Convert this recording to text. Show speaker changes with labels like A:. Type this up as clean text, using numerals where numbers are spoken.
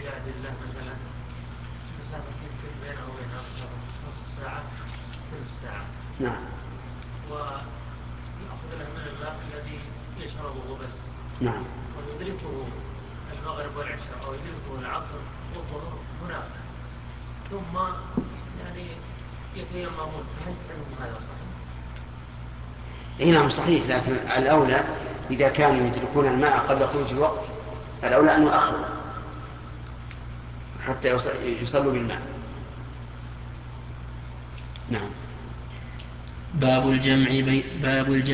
A: عباد الله مثلا مسافة يمكن بينه وبينها نصف ساعة ثلث ساعة.
B: نعم.
A: ويأخذ له من الماء الذي يشربه بس.
B: نعم.
A: ويدركه المغرب والعشاء أو يدركه العصر والظهر هناك، ثم يعني يتيممون، فهل هذا صحيح؟
B: اي نعم صحيح، لكن الأولى إذا كانوا يدركون الماء قبل خروج الوقت الأولى أن يؤخروا حتى يصلوا بالماء. نعم.
C: باب الجمع